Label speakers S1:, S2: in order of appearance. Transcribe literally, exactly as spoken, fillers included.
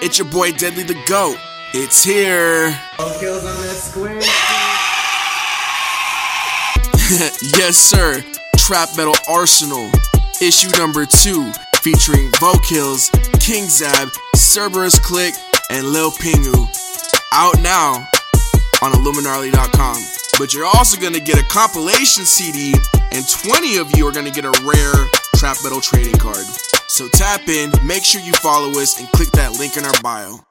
S1: It's your boy Deadly the Goat. It's here.
S2: All kills on that square.
S1: Yes, sir. Trap Metal Arsenal, issue number two, featuring Vocals, King Zab, Cerberus Click, and Lil Pingu. Out now on Illuminarly dot com. But you're also going to get a compilation C D, and twenty of you are going to get a rare Trap Metal trading card. So tap in, make sure you follow us, and click that link in our bio.